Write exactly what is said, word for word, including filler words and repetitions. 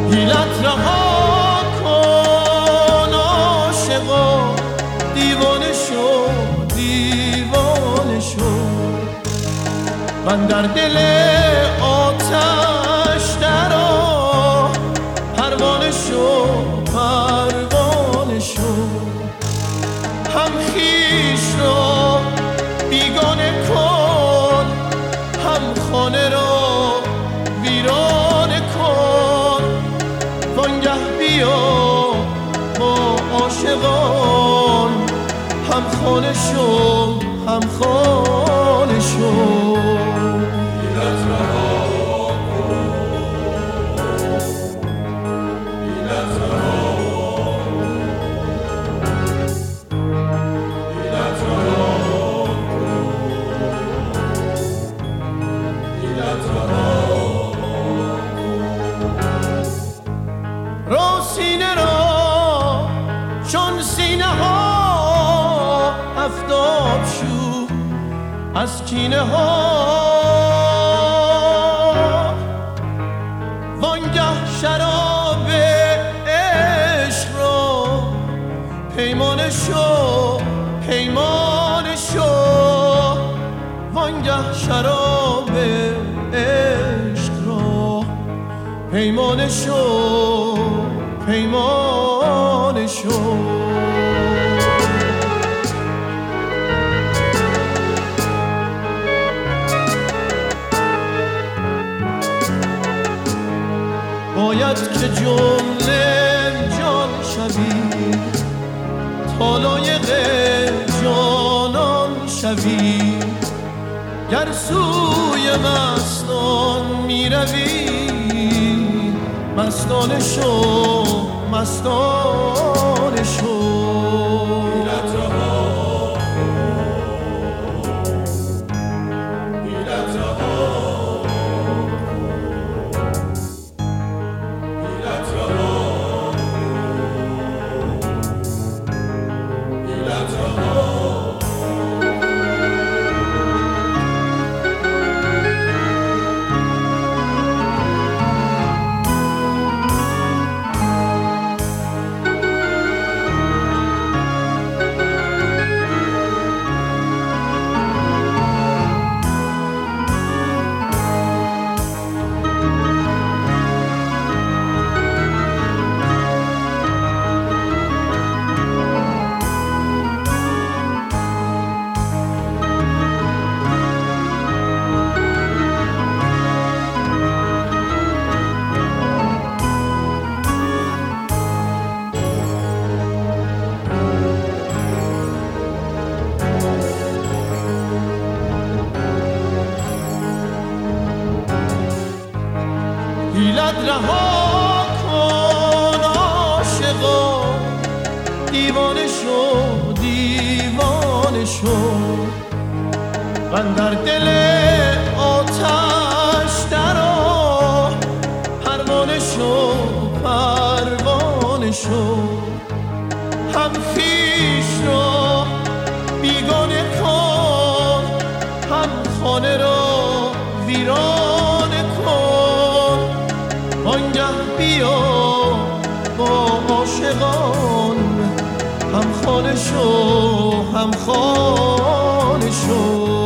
حیلت رها کن عاشقا، دیوانه شو دیوانه شو. من در دل آتش درآ، پروانه شو پروانه شو. هم خویش را بیگانه کن، هم خانه را ویرانه کن. وانگه بیا با عاشقان، هم خانه شو هم خانه شو. رو سینه را چون سینه ها آفتاب شو از کینه ها. وانگه شراب عشق را پیمانه شو پیمانه شو. وانگه شراب عشق را پیمانه شو پیمانه شو. باید که جمله جان شوی، تا لایق جانان شوی. گر سوی مستان می روی، مستانه شو مستانه شو. حیلت رها کن عاشقا، دیوانه شو دیوانه شو. من در دل آتش درآ، پروانه شو پروانه شو. هم خویش را بیگانه کن، هم خانه را ویرانه کن. وانگه بیا با عاشقان، هم خانه شو هم خانه شو.